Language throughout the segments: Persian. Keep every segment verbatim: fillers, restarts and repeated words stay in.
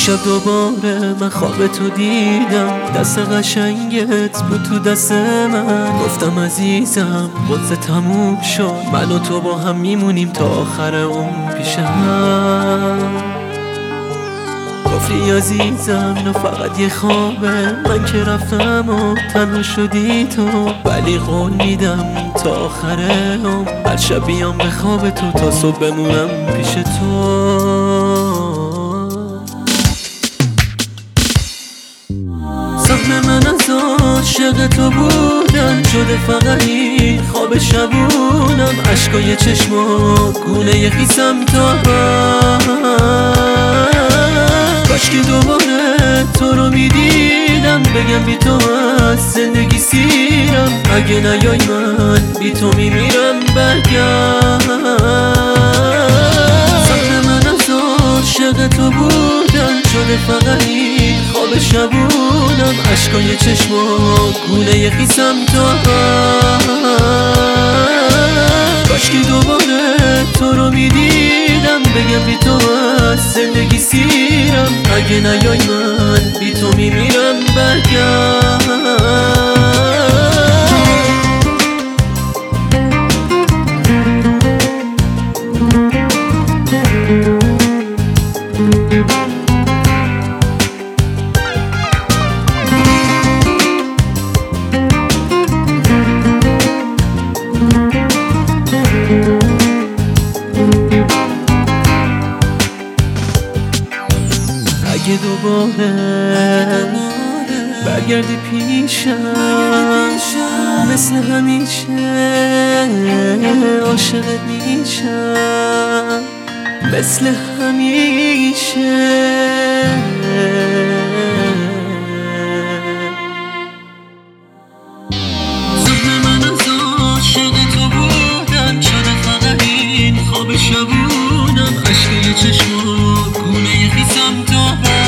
دیشب دوباره من خواب تو دیدم، دست قشنگت بود تو دست من. گفتم عزیزم بازه تموم شد، من و تو با هم میمونیم تا آخر اون پیش هم. گفتی عزیزم اینو فقط یه خوابه، من که رفتم و تنها شدی تو. ولی قول میدم تا آخره هم هر شب بیام به خواب تو، تا صبح بمونم پیش تو. سهم من از عاشق تو بودن شده فقط این خواب شبونم. عشقای چشم و گونه خیسم تا هم، کاشکی دوباره تو رو میدیدم، بگم بی تو از زندگی سیرم. اگه نیای من بی تو میمیرم، برگرد. سهم من از عاشق تو بودن شده فقط این خواب شبونم. عشقای چشم و گونه خیسم تا هم، کاشکی دوباره تو رو میدیدم، بگم بی تو از زندگی سیرم. اگه نیای من بی تو میمیرم، برگرد. اگه دوباره برگردی پیشم، مثل همیشه عاشقت میشم، مثل همیشه. سهم من از عاشق تو بودن شده فقط این خواب شبونم. عشقای چشم و گونه خیسم تا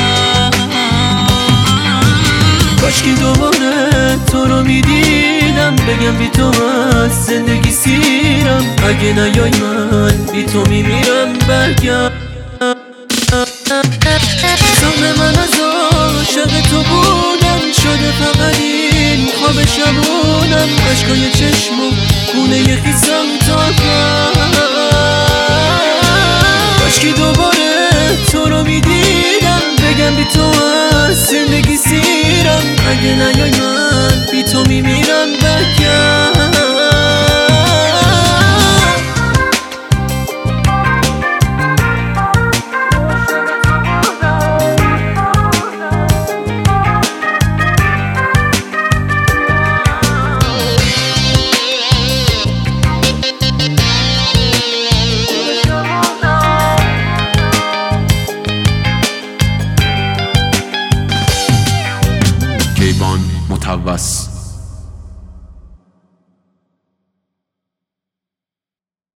کاشکی دوباره تو رو میدیدم، بگم بی تو از زندگی سیرم. اگه نیای من بی تو میمیرم، برگرد. سهم من از عاشق تو بودم شده فقط این خواب شبونم. عشقای چشم و گونه خیسم تا کاشکی دوباره تو رو میدیدم، بگم بی تو از زندگی سیرم. اگه نیای من بی تو میمیرم، برگرد. کیوان متوس